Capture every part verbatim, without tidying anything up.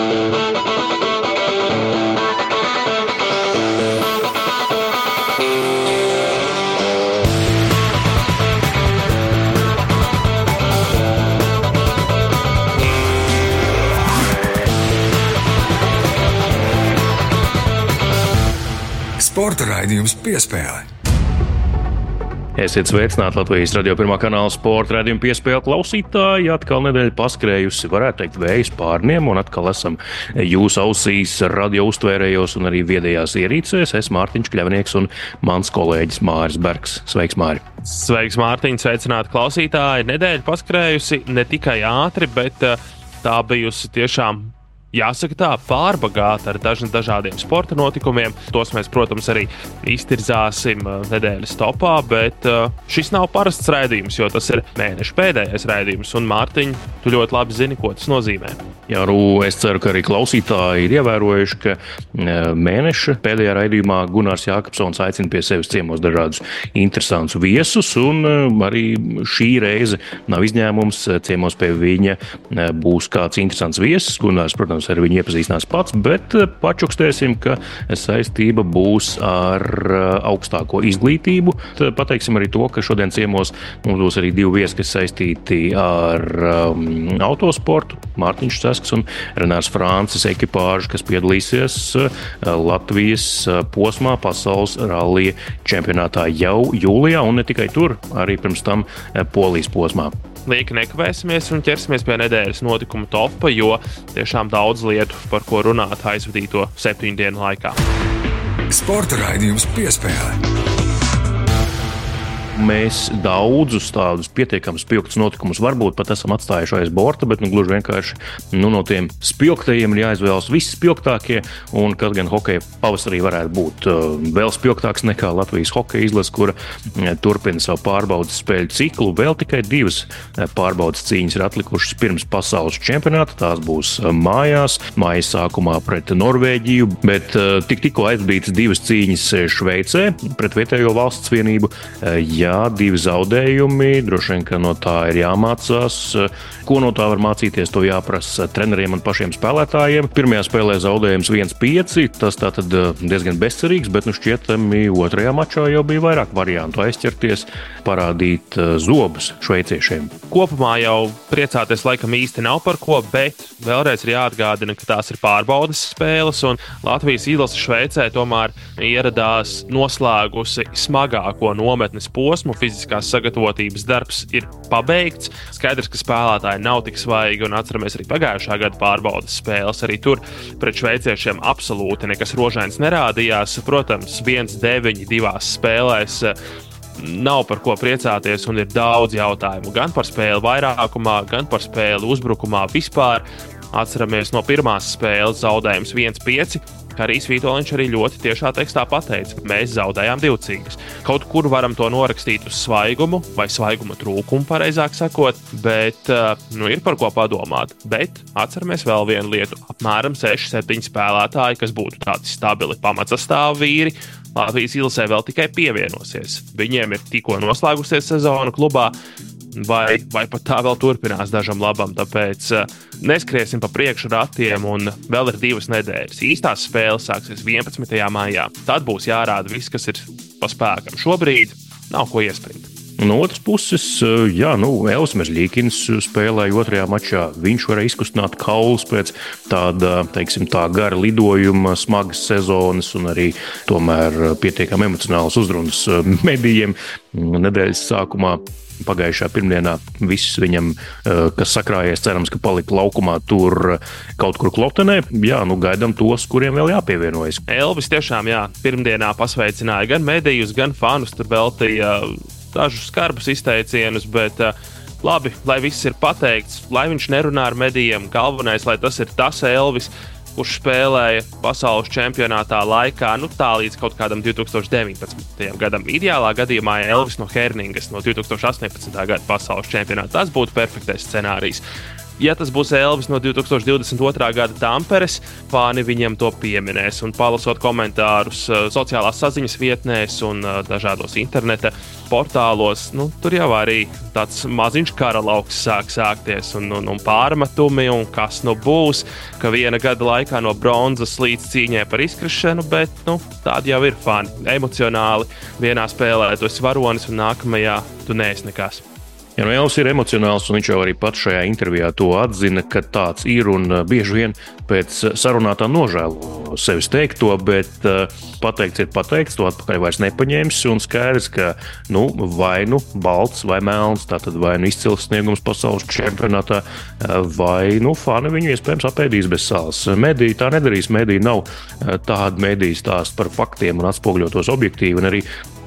Sporta raidījums Piespēle. Esiet sveicināti Latvijas radio pirmā kanāla sporta raidījuma Piespēle klausītāji. Atkal nedēļa paskrējusi, varētu teikt, vējas pārniem, un atkal esam jūsu ausīs, radio uztvērējos un arī viedajās ierīcēs. Es Mārtiņš Kļavnieks un mans kolēģis Māris Bergs. Sveiks, Māri! Sveiks, Mārtiņ! Sveicināti klausītāji! Nedēļa paskrējusi ne tikai ātri, bet tā bijusi tiešām, jāsaka tā, pārbagāta ar dažna dažādiem sporta notikumiem. Tos mēs, protams, arī iztirzāsim nedēļas topā, bet šis nav parasts raidījums, jo tas ir mēneša pēdējais raidījums. Un, Mārtiņ, tu ļoti labi zini, ko tas nozīmē. Jā, Rū, es ceru, ka arī klausītāji ir ievērojuši, ka mēneša pēdējā raidījumā Gunārs Jākapsons aicina pie sevis ciemos dažādus interesantus viesus, un arī šī reize nav izņēmums. Ciemos pie viņa būs kāds interesants viesis. Gunārs, protams, ar viņu iepazīstinās pats, bet pačukstēsim, ka saistība būs ar augstāko izglītību. Pateiksim arī to, ka šodien ciemos mums būs arī divi viesi, kas saistīti ar um, autosportu. Mārtiņš Cesks un Renārs Francis ekipāža, kas piedalīsies Latvijas posmā pasaules rallija čempionātā jau jūlijā, un ne tikai tur, arī pirms tam Polijas posmā. Lieki nekavēsimies un ķersimies pie nedēļas notikuma topa, jo tiešām daudz lietu, par ko runāt aizvadīto septiņu dienu laikā. Sporta raidījums Piespēle. Mēs daudzus tādus pietiekami spilgtus notikumus varbūt pat esam atstājuši aiz borta, bet nu, gluži vienkārši nu, no tiem spilgtajiem ir jāizvēlas visi spilgtākie, un kaut gan hokeja pavasarī varētu būt uh, vēl spilgtāks nekā Latvijas hokeja izlase, kura uh, turpina savu pārbaudas spēļu ciklu. Vēl tikai divas uh, pārbaudas cīņas ir atlikušas pirms pasaules čempionāta. Tās būs uh, mājās, mājas sākumā pret Norvēģiju, bet uh, tik tikko aizbītas divas cīņas Šveicē pret vietējo valsts vienību. Uh, Jā, divi zaudējumi, droši vien, ka no tā ir jāmācās. Ko no tā var mācīties, to jāprasa treneriem un pašiem spēlētājiem. Pirmajā spēlē zaudējums viens pieci, tas tātad diezgan bezcerīgs, bet nu šķietami otrajā mačā jau bija vairāk variantu aizķerties, parādīt zobus šveiciešiem. Kopumā jau priecāties laikam īsti nav par ko, bet vēlreiz ir jāatgādina, ka tās ir pārbaudas spēles, un Latvijas izlase Šveicē tomēr ieradās noslēgusi smagāko nometnes posmu. Fiziskās sagatavotības darbs ir pabeigts. Skaidrs, ka spēlētāji nav tik svaigi, un atceramies arī pagājušā gada pārbaudas spēles. Arī tur pret šveiciešiem absolūti nekas rožains nerādījās. Protams, viens deviņi divās spēlēs nav par ko priecāties, un ir daudz jautājumu gan par spēli vairākumā, gan par spēli uzbrukumā vispār. Atceramies no pirmās spēles zaudējums viens pieci. Harijs Vitoļņš arī ļoti tiešā tekstā pateica, mēs zaudējām divcīgas. Kaut kur varam to norakstīt uz svaigumu, vai svaiguma trūkumu, pareizāk sakot, bet nu, ir par ko padomāt. Bet atceramies vēl vienu lietu. Apmēram seši septiņi spēlētāji, kas būtu tādi stabili pamatsastāvu vīri, Latvijas izlasē vēl tikai pievienosies. Viņiem ir tikko noslēgusies sezona klubā, vai, vai pat tā vēl turpinās dažam labam, tāpēc neskriesim pa priekšu ratiem, un vēl ir divas nedēļas. Īstās spēles sāksies vienpadsmitajā maijā. Tad būs jārāda viss, kas ir pa spēkam. Šobrīd nav ko iespringt. No otras puses, jā, nu, Elvis Mežļīkins spēlēja otrajā mačā. Viņš varēja izkustināt kaulus pēc tāda, teiksim, tā gara lidojuma, smagas sezonas un arī tomēr pietiekami emocionālas uzrunas medijiem nedēļas sākumā. Pagājušā pirmdienā viss viņam, kas sakrājies, cerams, ka palika laukumā tur kaut kur Klotenē. Jā, nu gaidām tos, kuriem vēl jāpievienojas. Elvis tiešām, jā, pirmdienā pasveicināja gan medijus, gan fanus, tur veltīja dažus skarbus izteicienus, bet labi, lai viss ir pateikts, lai viņš nerunā ar medijiem, galvenais, lai tas ir tas Elvis, kurš spēlēja pasaules čempionātā laikā, nu tā līdz kaut kādam divi tūkstoši deviņpadsmitajam gadam. Ideālā gadījumā Elvis no Herningas no divi tūkstoši astoņpadsmitā gada pasaules čempionāta. Tas būtu perfektais scenārijs. ja tas būs Elvis no divi tūkstoši divdesmit otrā gada Tamperes, fani viņam to pieminēs. Un palasot komentārus sociālās saziņas vietnēs un dažādos interneta portālos, nu, tur jau arī tāds maziņš kara lauks sāk sākties un, un, un pārmetumi, un kas nu būs, ka viena gada laikā no bronzas līdz cīņai par izkrišanu, bet nu, tādi jau ir fani. Emocionāli vienā spēlē tu esi varonis un nākamajā tu neesi nekas. Ja, nu, Elvis ir emocionāls, un viņš jau arī pats šajā intervijā to atzina, ka tāds ir, un bieži vien pēc sarunātā nožēlo sevis teikto, bet uh, pateikts ir pateikts, to atpakaļ vairs nepaņēmis, un skaidrs, ka nu, vai nu balts vai melns, tātad vai nu izcils sniegums pasaules čempionātā, vai nu fani viņu iespējams apēdīs bez sāls. Mediji tā nedarīs, mediji nav tāda mediju stāst par faktiem un atspoguļotos objektīvi, un arī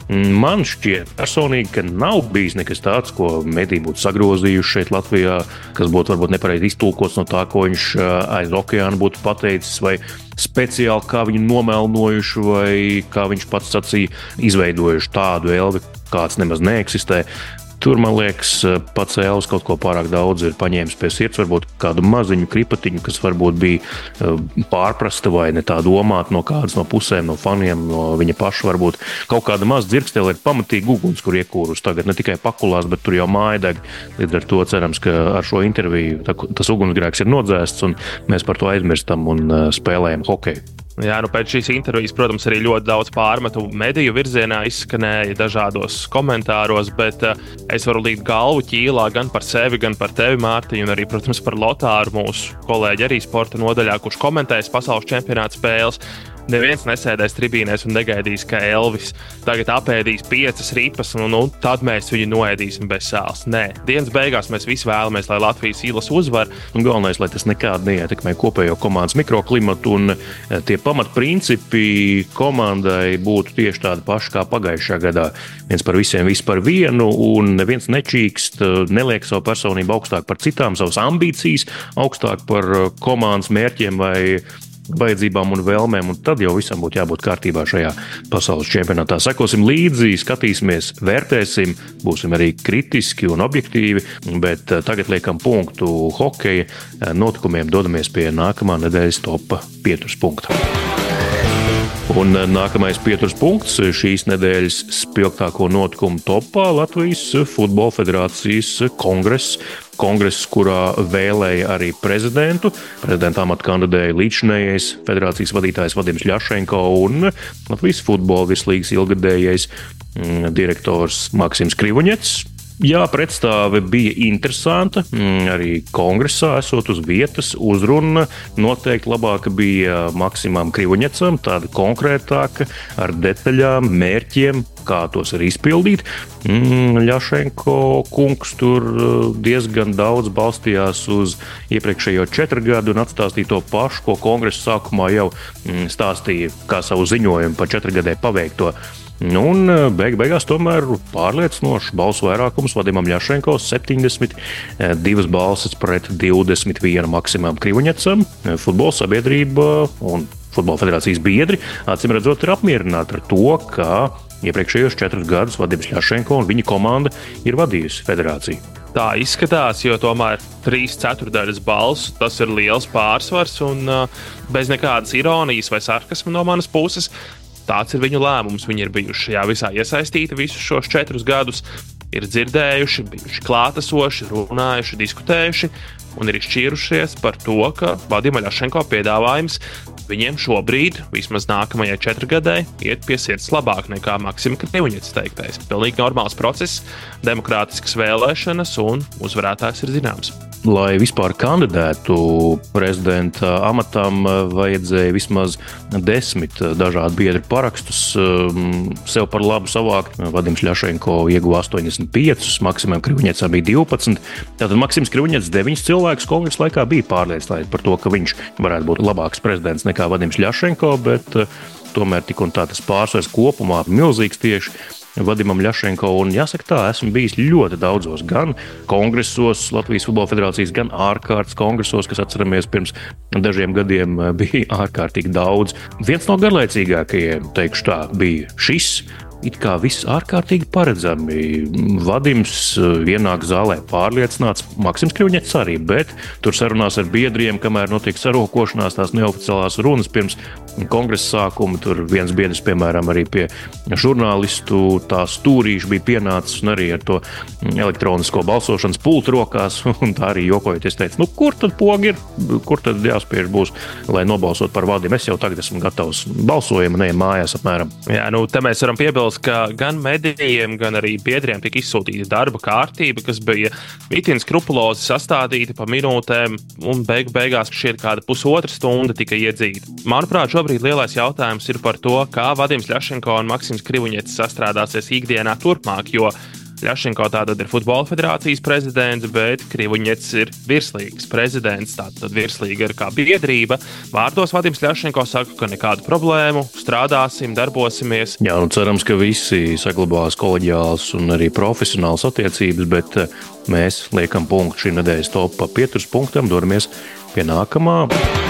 man šķiet personīgi, ka nav bijis nekas tāds, ko mediji būtu sagrozījuši šeit Latvijā, kas būtu varbūt nepareizi iztulkots no tā, ko viņš aiz okeāna būtu pateicis, vai speciāli kā viņu nomelnojuši, vai kā viņš pats sacīja, izveidojuši tādu Elvi, kāds nemaz neeksistē. Tur, man liekas, pats Elvis kaut ko pārāk daudz ir paņēmis pie sirds, varbūt kādu maziņu kripatiņu, kas varbūt bija pārprasta vai ne tā domāta no kādas no pusēm, no faniem, no viņa paša varbūt. Kaut kāda maza dzirkstele ir pamatīgi uguns, kur iekūrus tagad ne tikai pakulās, bet tur jau mājadeg. Līdz ar to cerams, ka ar šo interviju tas ugunsgrēks ir nodzēsts un mēs par to aizmirstam un spēlējam hokeju. Jā, nu pēc šīs intervijas, protams, arī ļoti daudz pārmetu mediju virzienā izskanēja dažādos komentāros, bet uh, es varu likt galvu ķīlā gan par sevi, gan par tevi, Mārtiņ, un arī, protams, par Lotāru, mūsu kolēģi arī sporta nodaļā, kurš komentēs pasaules čempionāta spēles. Neviens nesēdēs tribīnēs un negaidīs, ka Elvis tagad apēdīs piecas ripas, un, un tad mēs viņu noēdīsim bez sāls. Nē, dienas beigās mēs visi vēlamies, lai Latvijas izlase uzvar. Un galvenais, lai tas nekādi neietekmē kopējo komandas mikroklimatu, un tie pamatprincipi komandai būtu tieši tādi paši kā pagājušajā gadā. Viens par visiem, viss par vienu, un neviens nečīkst, neliek savu personību augstāk par citām, savas ambīcijas augstāk par komandas mērķiem vai vajadzībām un vēlmēm, un tad jau visam būtu jābūt kārtībā šajā pasaules čempionātā. Sekosim līdzi, skatīsimies, vērtēsim, būsim arī kritiski un objektīvi, bet tagad liekam punktu hokeja notikumiem, dodamies pie nākamā nedēļas topa pieturas punkta. Un nākamais pieturas punkts šīs nedēļas spilgtāko notikumu topā Latvijas Futbola Federācijas kongress. Kongress, kurā vēlēja arī prezidentu. Prezidenta amatu kandidēja līdzinējais federācijas vadītājs Vadims Ļašenko un Latvijas futbola virslīgas ilgadējais direktors Maksims Krivoņets. Jā, pretstāve bija interesanta, arī kongresā esot uz vietas, uzruna noteikti labāka bija Maksimam Krivoņecam, tāda konkrētāka, ar detaļām, mērķiem, kā tos arī izpildīt. Ļašenko kungs tur diezgan daudz balstījās uz iepriekšējo četru gadu un atstāstīja to pašu, ko kongresa sākumā jau stāstīja kā savu ziņojumu par četrgadē paveikto. Nu, un beig beigās tomēr pārliecinošs balsu vairākums Vadimam Ļašenko, septiņdesmit divas balsis pret divdesmit vienu Maksimam Krivoņecam. Futbola sabiedrība un Futbola federācijas biedri acīm redzot ir apmierināti ar to, ka iepriekšējos četrus gadus Vadims Ļašenko un viņa komanda ir vadījusi federāciju. Tā izskatās, jo tomēr trīs ceturdaļas balsu, tas ir liels pārsvars un uh, bez nekādas ironijas vai sarkasma no manas puses. Tāds ir viņu lēmums. Viņi ir bijuši šajā visā iesaistīti visus šos četrus gadus, ir dzirdējuši, bijuši klātesoši, runājuši, diskutējuši un ir izšķīrušies par to, ka Vadima Ļašenko piedāvājums viņiem šobrīd, vismaz nākamajai četrgadē, iet pie sirds labāk nekā Maksima Krivoņets teiktais. Pilnīgi normāls process, demokrātiskas vēlēšanas un uzvarētājs ir zināms. Lai vispār kandidētu prezidenta amatam, vajadzēja vismaz desmit dažādu biedru parakstus sev par labu savākt. Vadims Ļašenko ieguva astoņdesmit piecus, Maksimam Krivoņecam bija divpadsmit. Tātad Maksims Krivoņets deviņus cilvēkus kongresa laikā bija pārliecināti par to, ka viņš varētu būt labāks prezidents nekā Vadims Ļašenko, bet tomēr tik un tā tas pārsvars kopumā milzīgs tieši Vadimam Ļašenko, un jāsaka tā, esmu bijis ļoti daudzos gan kongresos Latvijas Futbola Federācijas, gan ārkārtas kongresos, kas atceramies pirms dažiem gadiem bija ārkārtīgi daudz. Viens no garlaicīgākajiem, teikšu tā, bija šis, it kā viss ārkārtīgi paredzami. Vadims ienāk zālē pārliecināts, Maksims Krivuņets arī, bet tur sarunās ar biedriem, kamēr notiek sarokošanās, tās neoficiālās runas pirms kongresa sākuma. Tur viens biedrs, piemēram, arī pie žurnālistu tā stūrīša bija pienācis un arī ar to elektronisko balsošanas pultu rokās, un tā arī jokojoties teica, nu kur tad pogi ir, kur tad jāspiež būs, lai nobalsot par Vadim. Es jau tagad esmu gatavs balsojumu, neiem mājās apmēram. Jā, nu te mēs varam piebilst, ka gan medijiem, gan arī biedriem tika izsūtīta darba kārtība, kas bija itin skrupulozi sastādīta pa minūtēm, un beigu beigās šķiet kāda pusotra stunda tika iedzīta. Manuprāt, šobrīd lielais jautājums ir par to, kā Vadims Ļašenko un Maksims Krivuņets sastrādāsies ikdienā turpmāk, jo Ļašenko tātad ir futbola federācijas prezidents, bet Krivuņets ir virslīgas prezidents, tātad virslīga ir kā biedrība. Vārdos Vadims Ļašenko saka, ka nekādu problēmu, strādāsim, darbosimies. Jā, nu cerams, ka visi saglabās koleģiāls un arī profesionāls attiecības, bet mēs liekam punktu šī nedēļas topā pieturas punktam, dodamies pie nākamā.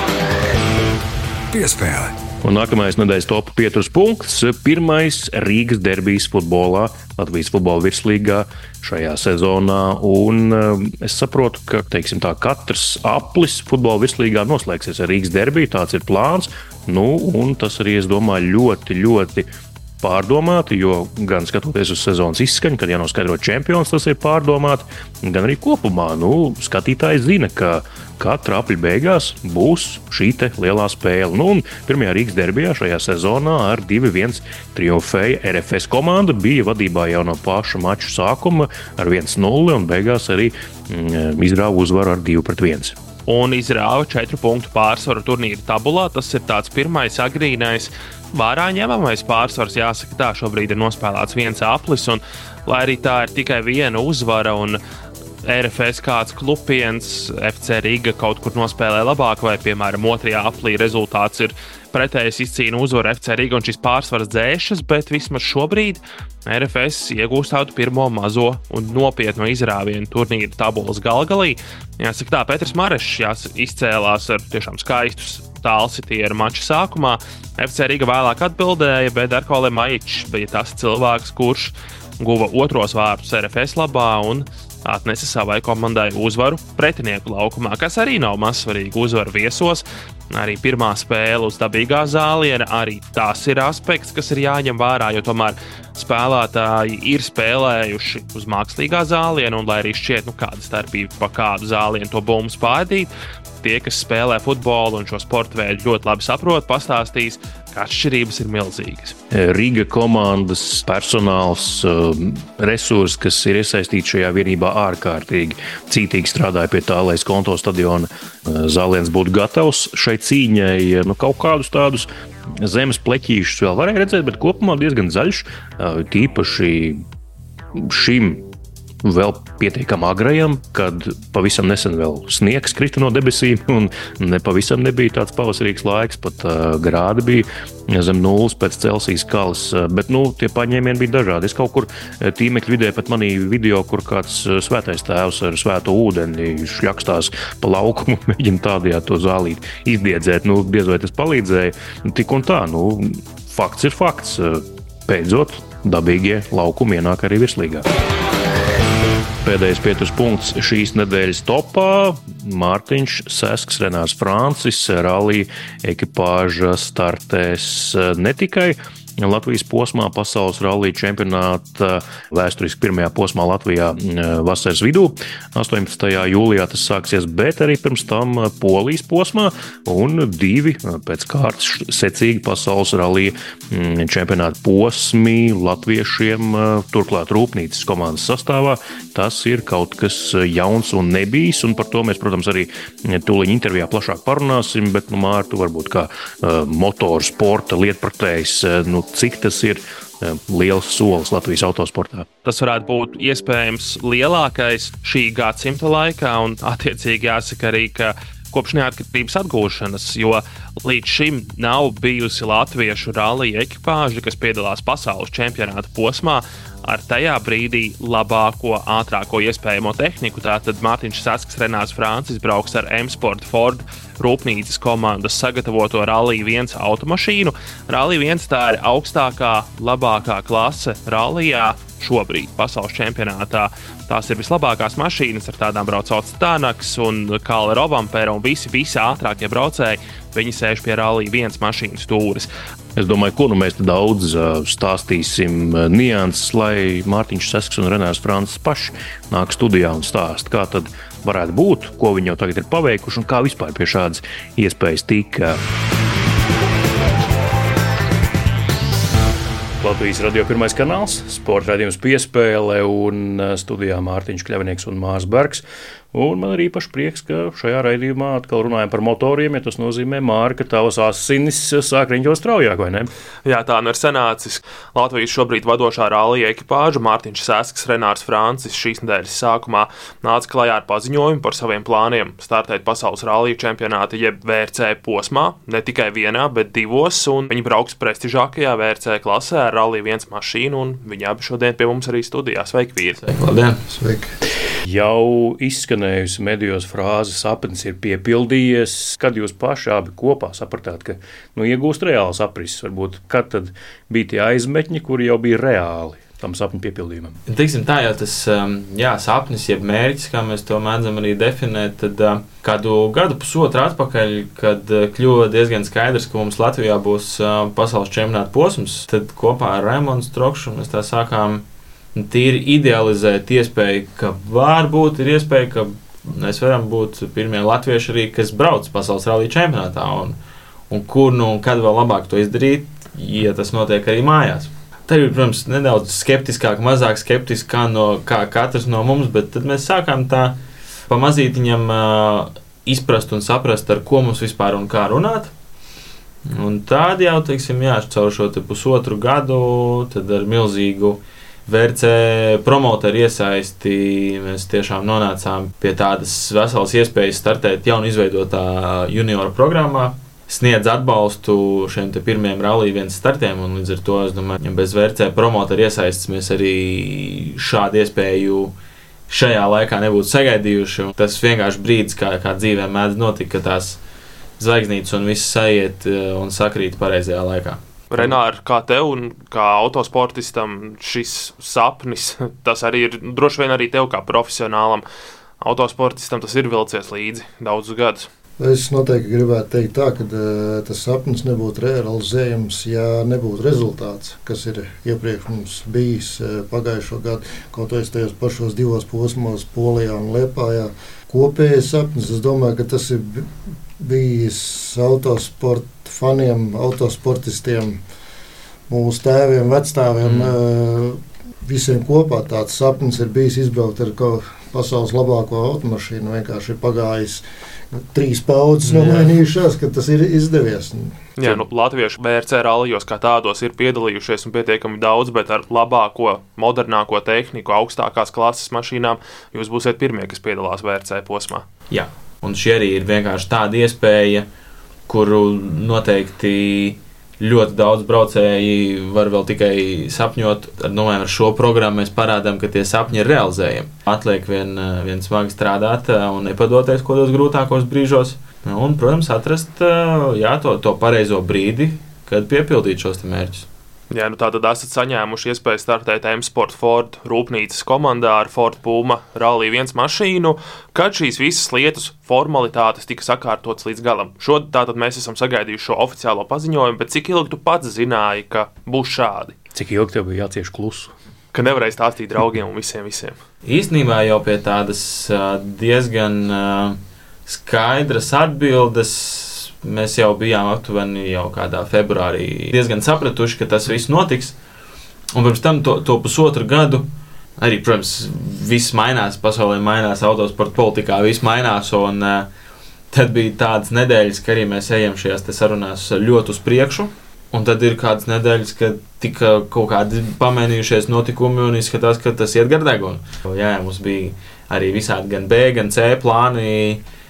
Piespēle. Un nākamais nedēļas topa pieturas punkts. Pirmais Rīgas derbijs futbolā, Latvijas futbola virslīgā šajā sezonā. Un es saprotu, ka teiksim tā, katrs aplis futbola virslīgā noslēgsies ar Rīgas derbiju. Tāds ir plāns. Nu, un tas arī, es domāju, ļoti, ļoti pārdomāti, jo gan skatoties uz sezonas izskaņu, kad jānoskaidro čempions, tas ir pārdomāti, gan arī kopumā. Nu, skatītāji zina, ka katra apļa beigās būs šī te lielā spēle. Nu, un pirmajā Rīgas derbijā šajā sezonā ar divi viens triumfēja R F S komanda, bija vadībā jau no paša maču sākuma ar viens nulle un beigās arī mm, izrāva uzvaru ar divi pret viens. Un izrāva četru punktu pārsvaru turnīra tabulā. Tas ir tāds pirmais agrīnais vārā ņemamais pārsvars. Jāsaka tā, šobrīd ir nospēlēts viens aplis, un lai arī tā ir tikai viena uzvara un R F S kāds klupiens, F C Riga kaut kur nospēlē labāk, vai, piemēram, otrajā aplī rezultāts ir pretējs izcīna uzvaru F C Riga un šis pārsvars dzēšas, bet vismaz šobrīd R F S iegūst tādu pirmo mazo un nopietnu izrāvienu turnīra tabulas galgalī. Jāsaka tā, Petrs Marešs izcēlās ar tiešām skaistus tālsitieru mača sākumā. F C Riga vēlāk atbildēja, bet Darko Lemajičs bija tas cilvēks, kurš guva otros vārtus R F S labā un atnesa savai komandai uzvaru pretinieku laukumā, kas arī nav mazsvarīga uzvara viesos. Arī pirmā spēle uz dabīgā zāliena, arī tas ir aspekts, kas ir jāņem vērā, jo tomēr spēlētāji ir spēlējuši uz mākslīgā zāliena, un lai arī šķiet, nu kāda starpība pa kādu zālienu to bumbu spēdīt, tie, kas spēlē futbolu un šo sporta veidu ļoti labi saprot, pastāstīs, ka atšķirības ir milzīgas. Riga komandas personāls, resursi, kas ir iesaistīti šajā vienībā, ārkārtīgi cītīgi strādāja pie tā, lai Skonto stadiona zāliens būtu gatavs šai cīņai. Nu, kaut kādus tādus zemes pleķīšus vēl varēja redzēt, bet kopumā diezgan zaļš, tīpaši šim vēl pietiekam agrajam, kad pavisam nesen vēl sniegs krita no debesīm un ne pavisam nebija tāds pavasarīgs laiks, pat uh, grādi bija zem nulles pēc Celsijas skalas, bet nu, tie paņēmieni bija dažādi. Es kaut kur tīmekļu vidē pat manī video, kur kāds svētais tēvs ar svēto ūdeni šļakstās pa laukumu, mēģina tādajā to zālīt izdiedzēt. Nu, diez vai tas palīdzēja. Tik un tā, nu, fakts ir fakts. Beidzot, dabīgie laukumi ienāk arī virslīgā. Pēdējais pieturas punkts šīs nedēļas topā. Mārtiņš Sesks, Renārs Francis, rallija ekipāža startēs ne tikai Latvijas posmā, pasaules rallija čempionāta vēsturiski pirmajā posmā Latvijā vasaras vidū. astoņpadsmitajā jūlijā tas sāksies, bet arī pirms tam Polijas posmā un divi pēc kārtas secīgi pasaules rallija čempionāta posmi latviešiem, turklāt Rūpnīcas komandas sastāvā. Tas ir kaut kas jauns un nebijis, un par to mēs, protams, arī tūliņ intervijā plašāk parunāsim, bet, nu, Mārtu, varbūt kā uh, motoru sporta lietpratējs, uh, nu, cik tas ir uh, liels solis Latvijas autosportā? Tas varētu būt iespējams lielākais šī gadsimta laikā, un attiecīgi jāsaka arī, ka kopš neatkarības atgūšanas, jo līdz šim nav bijusi latviešu rallija ekipāža, kas piedalās pasaules čempionāta posmā ar tajā brīdī labāko, ātrāko iespējamo tehniku. Tātad Mārtiņš Sasks, Renārs Francis brauks ar M-Sport Ford rūpnīcas komandas sagatavoto Rallija viens automašīnu. Rallija viens tā ir augstākā, labākā klase rallijā šobrīd pasaules čempionātā. Tās ir vislabākās mašīnas, ar tādām brauc Tānaks un Kalle Rovampere un visi, visi ātrākie braucēji. Viņi sēž pie Rallija viens mašīnas stūres. Es domāju, ko nu mēs te daudz stāstīsim nianses, lai Mārtiņš Sasks un Renārs Francis paši nāk studijā un stāst, kā tad varētu būt, ko viņi jau tagad ir paveikuši un kā vispār pie šādas iespējas tika. Latvijas radio pirmais kanāls, sporta raidījums Piespēle un studijā Mārtiņš Kļavinieks un Mārs Bergs. Un man ir īpaši prieks, ka šajā raidījumā atkal runājam par motoriem, ja tas nozīmē, Māri, ka tavas asinis sāk riņķot straujāk, vai ne? Jā, tā nu ir sanācis. Latvijas šobrīd vadošā rallija ekipāža Mārtiņš Sasks, Renārs Francis šīs nedēļas sākumā nāca klajā ar paziņojumu par saviem plāniem startēt pasaules rallija čempionāta jeb V R C posmā, ne tikai vienā, bet divos, un viņi brauks prestižākajā V R C klasē ar Rallija viens mašīnu, un viņi abi šodien pie mums arī studijā. Sveiki, vīri! Sveiki, labdien! Sveiki! Jau izskanējusi medijos frāze sapnis ir piepildījies. Kad jūs paši abi kopā sapratāt, ka nu, iegūst reāls aprises, varbūt kad tad bija tie aizmetņi, kuri jau bija reāli tam sapņu piepildījumam? Teiksim tā, jau tas jā, sapnis, jeb mērķis, kā mēs to mēdzam arī definēt, tad kādu gadu pusotru atpakaļ, kad kļuva diezgan skaidrs, ka mums Latvijā būs pasaules čempionāta posms, tad kopā ar Raimondu Strokšu mēs tā sākām tīri idealizēt iespēju, ka varbūt ir iespēja, ka mēs varam būt pirmie latvieši arī, kas brauc pasaules rallija čempionātā, un, un kur nu un kad vēl labāk to izdarīt, ja tas notiek arī mājās. Tā ir, protams, nedaudz skeptiskāk, mazāk skeptiski kā, no, kā katrs no mums, bet tad mēs sākām tā pamazītiņam uh, izprast un saprast, ar ko mums vispār un kā runāt. Un tādi jau, teiksim, jā, caur šo te pusotru gadu, tad ar milzīgu V R C promotoru iesaisti mēs tiešām nonācām pie tādas veselas iespējas startēt jaunu izveidotā junioru programmā, sniedz atbalstu šiem te pirmiem Rallija viens startiem, un līdz ar to, es domāju, ja bez V R C promotoru iesaistes mēs arī šādu iespēju šajā laikā nebūtu sagaidījuši. Tas vienkārši brīdis, kā, kā dzīvē mēdz notikt, ka tās zvaigznītes un viss sajiet un sakrīt pareizajā laikā. Renāri, kā tev un kā autosportistam šis sapnis, tas arī ir droši vien arī tev kā profesionālam autosportistam, tas ir vilcies līdzi daudzus gadus. Es noteikti gribētu teikt tā, ka uh, tas sapnis nebūtu realizējams, ja nebūtu rezultāts, kas ir iepriekš mums bijis uh, pagājušo gadu, kaut vai tajos pašos divos posmos Polijā un Liepājā. Kopējais sapnis, es domāju, ka tas ir bijis autosporta faniem, autosportistiem, mūsu tēviem, vecstāviem, mm. visiem kopā tāds sapnis ir bijis izbraukt ar pasaules labāko automašīnu. Vienkārši ir pagājis trīs paudzes nomainījušās, ka tas ir izdevies. Jā, nu, latviešu V R C rallijos kā tādos ir piedalījušies un pietiekami daudz, bet ar labāko, modernāko tehniku, augstākās klases mašīnām jūs būsiet pirmie, kas piedalās V R C posmā. Jā, un šī arī ir vienkārši tāda iespēja, kuru noteikti ļoti daudz braucēji var vēl tikai sapņot. Domāju, ar šo programmu mēs parādām, ka tie sapņi ir realizējami. Atliek vien, vien smagi strādāt un nepadoties kodos grūtākos brīžos. Un, protams, atrast jā, to, to pareizo brīdi, kad piepildīt šos mērķus. Jā, nu tātad esat saņēmuši iespēju startēt M-Sport Ford rūpnīcas komandā ar Ford Puma Rallija viens mašīnu, kad šīs visas lietas, formalitātes tika sakārtotas līdz galam. Šodien tātad mēs esam sagaidījuši šo oficiālo paziņojumu, bet cik ilgi tu pats zināji, ka būs šādi? Cik ilgi tev bija jācieš klusu? Ka nevarēja stāstīt draugiem un visiem visiem. Īstenībā jau pie tādas diezgan skaidras atbildes mēs jau bijām aptuveni jau kādā februārī diezgan sapratuši, ka tas viss notiks. Un pirms tam to, to pusotru gadu arī, protams, viss mainās, pasaulē mainās, autosporta politikā viss mainās. Un uh, tad bija tādas nedēļas, ka arī mēs ejam šajās te sarunās ļoti uz priekšu. Un tad ir kādas nedēļas, kad tika kaut kādi pamainījušies notikumi un izskatās, ka tas iet gar degunu. Jā, mums bija arī visādi gan B, gan C plāni,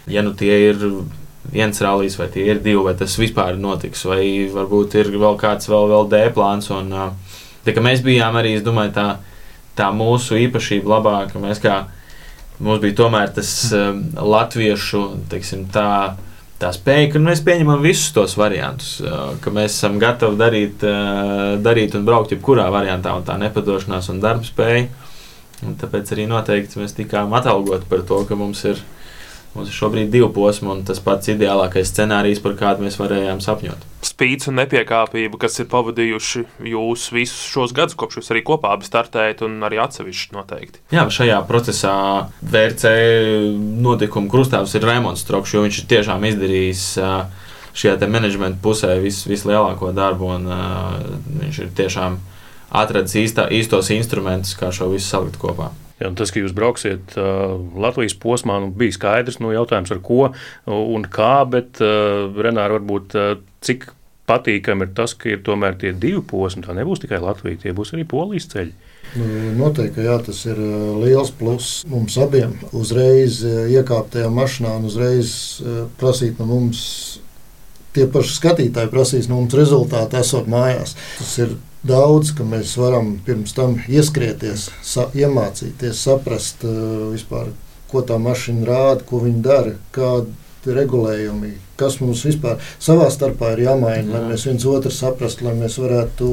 ja nu tie ir viens rallijs, vai tie ir divi, vai tas vispār notiks, vai varbūt ir vēl kāds vēl, vēl D plāns. Un, tā kā mēs bijām arī, es domāju, tā, tā mūsu īpašība labā, ka mēs kā, mums bija tomēr tas um, latviešu, teiksim, tā, tā spēja, ka mēs pieņemam visus tos variantus, uh, ka mēs esam gatavi darīt, uh, darīt un braukt jebkurā variantā, un tā nepadošanās un darba spēja. Un tāpēc arī noteikti mēs tikām atalgoti par to, ka mums ir Mums ir šobrīd divi posmi, un tas pats ideālākais scenārijs, par kādu mēs varējām sapņot. Spīdz un nepiekāpība, kas ir pavadījuši jūs visus šos gadus, kopš jūs arī kopā startējat, un arī atsevišķi noteikti. Jā, šajā procesā V R C notikuma krustāvs ir Raimonds Strokšs, jo viņš ir tiešām izdarījis šajā te menedžmenta pusē vis, vislielāko darbu, un uh, viņš ir tiešām atradis īstā, īstos instrumentus, kā šo visu salikt kopā. Ja, tas, ka jūs brauksiet uh, Latvijas posmā, nu, bija skaidrs, nu, jautājums ar ko un kā, bet uh, Renāri, varbūt uh, cik patīkami ir tas, ka ir tomēr tie divi posmi, tā nebūs tikai Latvija, tie būs arī Polijas ceļi. Nu, noteikti, jā, tas ir liels pluss mums abiem. Uzreiz iekāpt tajā mašīnā un uzreiz prasīt no mums, tie paši skatītāji prasīs no mums rezultātu esot mājās. Tas ir daudz, ka mēs varam pirms tam ieskrieties, sa- iemācīties, saprast uh, vispār, ko tā mašīna rāda, ko viņa dara, kādi regulējumi, kas mums vispār savā starpā ir jāmaina, Jā. lai mēs viens otru saprastu, lai mēs varētu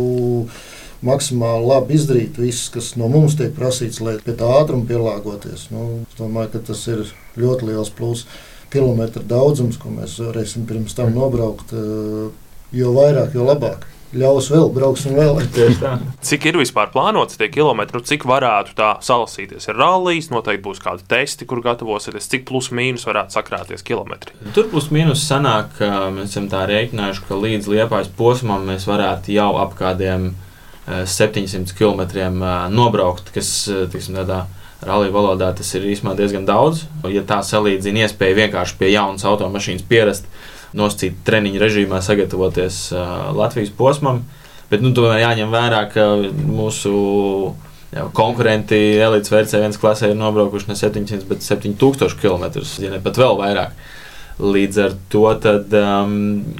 maksimāli labi izdarīt viss, kas no mums tiek prasīts, lai pie tā ātruma pielāgoties. Nu, es domāju, ka tas ir ļoti liels pluss. Kilometru daudzums, ko mēs varēsim pirms tam nobraukt, uh, jo vairāk, jo labāk. Ļaus vēl, brauksim vēl. Cik ir vispār plānots tie kilometri, cik varētu tā salasīties? Ir rallijas, noteikti būs kādi testi, kur gatavosieties, cik plus mīnus varētu sakrāties kilometri? Tur plus mīnus sanāk, ka mēs esam tā rēķinājuši, ka līdz Liepājas posmam mēs varētu jau ap kādiem septiņsimt kilometriem nobraukt, kas, tiksim, tādā rallija valodā tas ir īstenībā diezgan daudz. Ja tā salīdzina iespēju vienkārši pie jaunas automašīnas pierast, nosacīt treniņu režīmā, sagatavoties uh, Latvijas posmam, bet nu, tomēr jāņem vērā, ka mūsu jā, konkurenti elites V R C viens klasē ir nobraukuši ne septiņsimt, bet septiņi tūkstoši kilometrus, ja ne pat vēl vairāk. Līdz ar to tad um,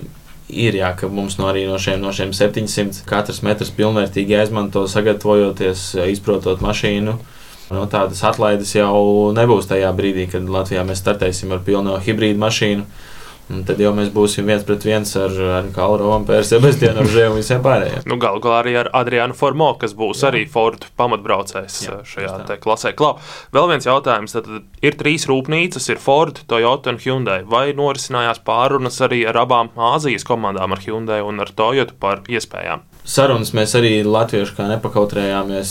ir jā, ka mums no arī no šiem, no šiem septiņsimt katrs metrs pilnvērtīgi jāizmanto, sagatavojoties, izprotot mašīnu. No tādas atlaides jau nebūs tajā brīdī, kad Latvijā mēs startēsim ar pilno hibrīdu mašīnu. Un tad jau mēs būsim viens pret viens ar, ar Kalru, Pēru, Sebastianu, Žēju un visiem pārējiem. Nu, galu galā arī ar Adriānu Formo, kas būs jā. arī Ford pamatbraucējs jā, šajā te klasē. Klau, vēl viens jautājums. Tad ir trīs rūpnīcas, ir Ford, Toyota un Hyundai. Vai norisinājās pārunas arī ar abām Āzijas komandām, ar Hyundai un ar Toyota par iespējām? Sarunas mēs arī latvieši kā nepakautrējāmies,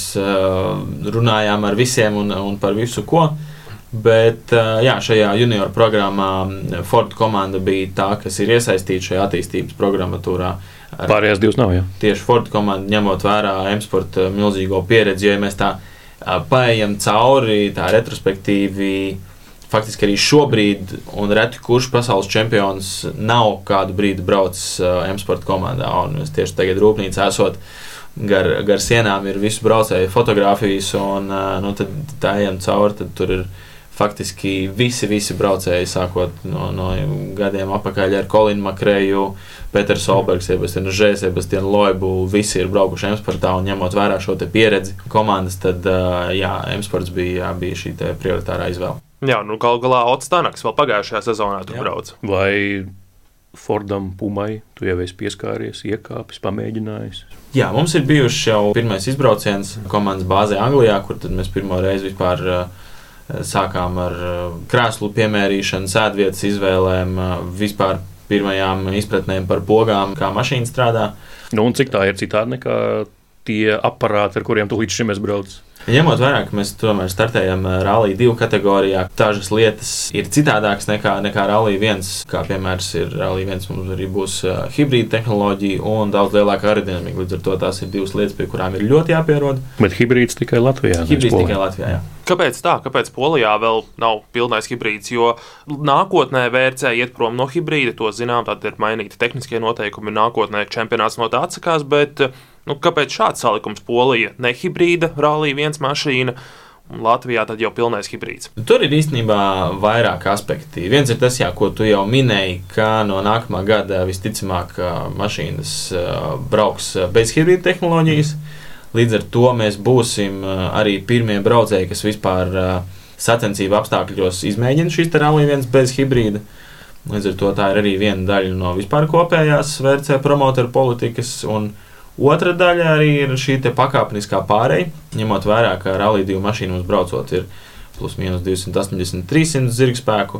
runājām ar visiem un, un par visu ko. Bet jā, šajā junior programmā Ford komanda bija tā, kas ir iesaistīta šajā attīstības programmatūrā. Pārējās divas nav, jā. Tieši Ford komanda ņemot vērā M-Sport milzīgo pieredzi, jo ja mēs tā paejam cauri, tā retrospektīvi, faktiski arī šobrīd, un reti kurš pasaules čempions nav kādu brīdi braucis M-Sport komandā, un mēs tieši tagad rūpnīcā esot gar, gar sienām ir visu braucēju fotogrāfijas, un nu, tad tā ejam cauri, tad tur ir faktiski visi, visi braucēji, sākot no, no gadiem apakaļ ar Kolinu Makreju, Pēteru Solbergu, Sebastianu Žēju, Sebastianu Loibu, visi ir braukuši M-Sportā un ņemot vērā šo te pieredzi komandas, tad jā, M-Sports bija, jā, bija šī te prioritārā izvēle. Jā, nu gal galā Ots Tanaks vēl pagājušajā sezonā tu brauc. Vai Fordam, Pumai, tu jau esi pieskāries, iekāpis, pamēģinājis? Jā, mums ir bijuši jau pirmais izbrauciens komandas bāzē Anglijā, kur tad mēs pirmo reizi vispār sākām ar krēslu piemērīšanu, sēdvietas izvēlēm, vispār pirmajām izpratnēm par pogām, kā mašīna strādā. Nu, un cik tā ir citādi nekā tie aparāti, ar kuriem tu līdz šim esi braucis? Ņemot vērā, ka mēs tomēr startējam Rallija divu kategorijā, dažas lietas ir citādākas nekā, nekā Rallija viens. Kā piemērs ir Rallija viens, mums arī būs hibrīda tehnoloģija un daudz lielāka aerodinamika. Līdz ar to tās ir divas lietas, pie kurām ir ļoti jāpierod. Bet hibrīds tikai Latvijā? Hibrīds tikai Latvijā, jā. Kāpēc tā? Kāpēc Polijā vēl nav pilnais hibrīds? Jo nākotnē V R C iet prom no hibrīda, to zinām, tad ir mainīti tehniskie noteikumi, nākotnē čempionāts no tā atsakās, bet nu, kāpēc šāds salikums Polija? Ne hibrīda, Rallija viens mašīna Latvijā tad jau pilnais hibrīds. Tur ir īstenībā vairāk aspekti. Viens ir tas, jā, ko tu jau minēji, ka no nākamā gada visticamāk mašīnas brauks bez hibrīda tehnoloģijas. Līdz ar to mēs būsim arī pirmie braucēji, kas vispār sacensību apstākļos izmēģina šīs Rally viens bez hibrīda. Līdz ar to tā ir arī viena daļa no vispār kopējās V R C promotoru politikas, un otra daļa arī ir šī te pakāpeniskā pāreja, ņemot vērā, ka Rally divi mašīna mums braucot ir plus mīnus divsimt astoņdesmit līdz trīssimt zirgspēku,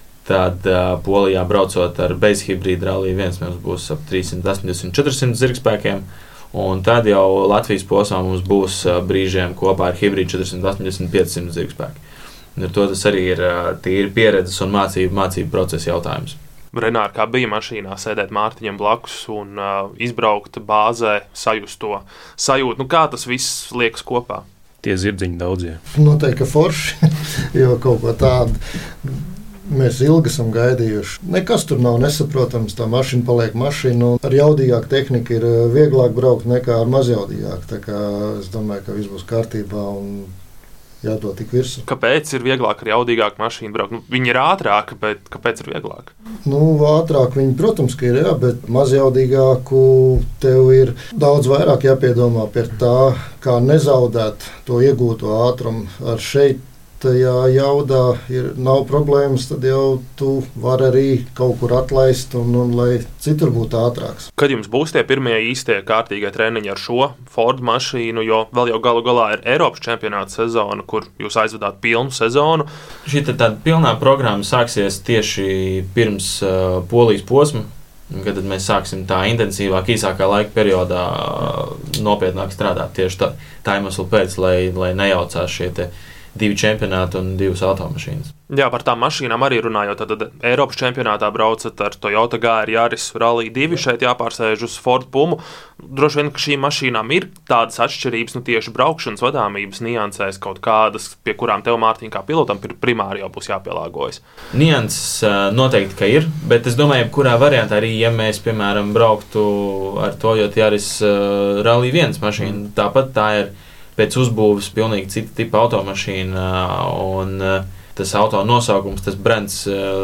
tad uh, Polijā braucot ar bez hibrīda Rally viens mums būs ap trīssimt astoņdesmit līdz četrsimt zirgspēkiem, un tad jau Latvijas posmā mums būs uh, brīžiem kopā ar hibrīdu četrsimt astoņdesmit līdz piecsimt zirgspēki. Ar to tas arī ir tīri pieredzes un mācību, mācību procesa jautājums. Renāri, kā bija mašīnā sēdēt Mārtiņam blakus un uh, izbraukt bāzē, sajust to sajūtu? Nu, kā tas viss liekas kopā? Tie zirdziņi daudzie. Noteikti forši, jo kaut ko tādu mēs ilgi esam gaidījuši. Nekas tur nav nesaprotams, tā mašīna paliek mašīna. Ar jaudīgāku tehniku ir vieglāk braukt nekā ar mazjaudīgāku. Tā kā es domāju, ka viss būs kārtībā un jādod tik virsū. Kāpēc ir vieglāk ar jaudīgāku mašīnu braukt? Nu, viņi ir ātrāki, bet kāpēc ir vieglāk? Nu, ātrāk viņi, protams, ka ir, jā, bet mazjaudīgāku tev ir daudz vairāk jāpiedomā par tā, kā nezaudēt to iegūto ātrumu. Ar šeit tajā jaudā ir, nav problēmas, tad jau tu vari arī kaut kur atlaist un, un lai citur būtu ātrāks. Kad jums būs tie pirmie īstie kārtīgie treniņi ar šo Ford mašīnu, jo vēl jau galu galā ir Eiropas čempionāta sezona, kur jūs aizvedāt pilnu sezonu? Šī tāda pilnā programma sāksies tieši pirms uh, Polijas posma, kad tad mēs sāksim tā intensīvāk, īsākā laika periodā uh, nopietnāk strādāt tieši tā, tā iemesla pēc, lai, lai nejaucās šie te divi čempionāti un divas automašīnas. Jā, par tām mašīnām arī runājot. Tad Eiropas čempionātā braucat ar Toyota G R Yaris Rally divi, šeit jāpārsēž uz Ford Pumu. Droši vien, ka šīm mašīnām ir tādas atšķirības, nu tieši braukšanas vadāmības niansēs kaut kādas, pie kurām tev, Mārtiņ, kā pilotam primāri jau būs jāpielāgojas. Nianses noteikti, ka ir, bet es domāju, kurā variantā arī, ja mēs, piemēram, brauktu ar Toyota Yaris Rally viens mašīnu, mm. tāpat tā ir pēc uzbūves pilnīgi cita tipa automašīna, un tas auto nosaukums, tas brands,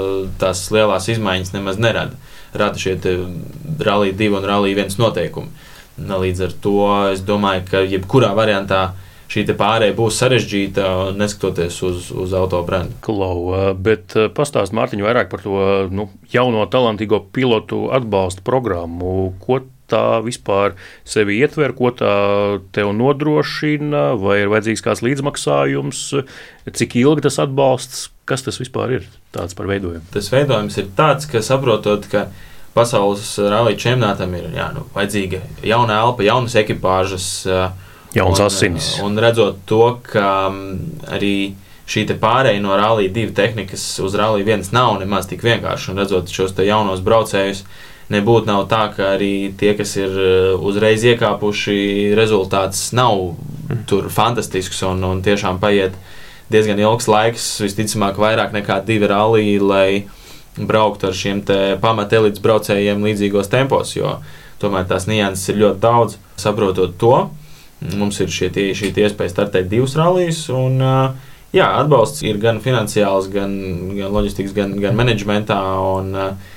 tās lielās izmaiņas nemaz nerada. Rada šie Rally divi un Rally viens noteikumi. Līdz ar to es domāju, ka jebkurā variantā šī te pārēja būs sarežģīta, neskatoties uz, uz auto brandu. Klau, bet pastāst, Mārtiņ, vairāk par to nu, jauno talantīgo pilotu atbalsta programmu. Ko tā vispār sevi ietver, ko tā tev nodrošina, vai ir vajadzīgs kāds līdzmaksājums, cik ilgi tas atbalsts, kas tas vispār ir tāds par veidojumu? Tas veidojums ir tāds, ka saprotot, ka pasaules rally čempionātam ir jā, nu, vajadzīga jauna elpa, jaunas ekipāžas, jauns asinis. Un, un redzot to, ka arī šī te pārēja no Rally divi tehnikas uz Rally viens nav nemaz tik vienkārši, un redzot šos te jaunos braucējus, nebūtu nav tā, ka arī tie, kas ir uzreiz iekāpuši, rezultāts nav tur fantastisks un, un tiešām paiet diezgan ilgs laiks, visticamāk vairāk nekā divi rallija, lai brauktu ar šiem te pamat elites braucējiem līdzīgos tempos, jo tomēr tās nianses ir ļoti daudz. Saprotot to, mums ir šie, šī iespēja startēt divus rallijus, un jā, atbalsts ir gan finansiāls, gan, gan loģistikas, gan, gan menedžmentā, un